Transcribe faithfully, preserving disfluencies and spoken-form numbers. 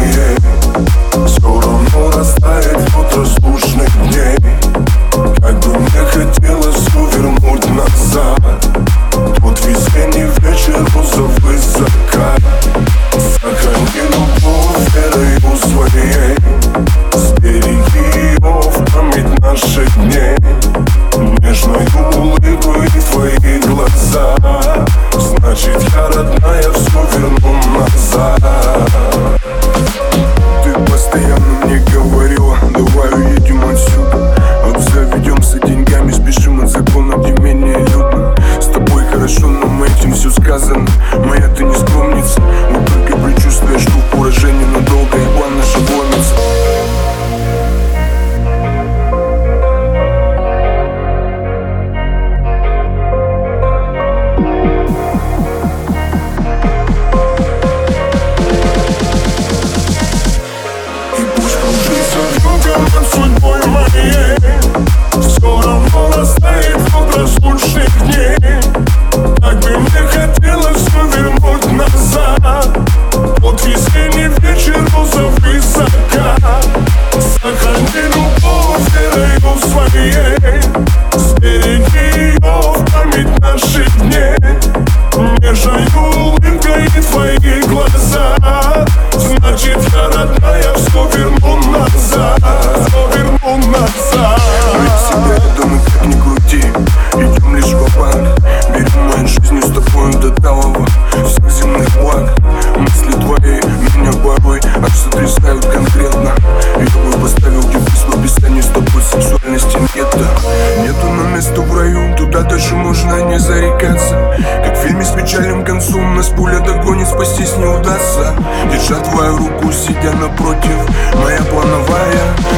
моей все равно растает от разлучных дней. Как бы мне хотелось все вернуть назад. Тот весенний вечер, розовый закат. Сохрани любовь верою своей, сбереги ее в память наших дней. Нежной улыбкой твои глаза, значит, я, родная, все верну назад. Ты постоянно мне говорила: давай уедем отсюда, обзаведемся деньгами, сбежим от закона, где менее людно. С тобой хорошо, нам этим все сказано. Моя ты не скромница, вот только предчувствуя, что поражение надолго, и план наша ломится. Над судьбой моей все равно растает от разлучных дней. Как бы мне хотелось все вернуть назад. Вот весенний вечер, розовый закат. Сохрани любовь верою своей, сбереги ее в память наших дней. Нежной улыбкой твои глаза, значит, я, родная, все верну назад. Все верну назад. Мы всегда рядом, и как ни крути, идем лишь ва-банк. Берем моей жизнью с тобой до талого всех земных благ. Мысли твои меня порой аж сотрясают конкретно. Я бы поставил девиз в описании: с тобой сексуальности нету. Нету на место в раю, туда даже можно не зарекаться. Как в фильме с печальным концом, нас пуля догонит, спастись не удастся. Держа твою руку, сидя напротив, моя плановая.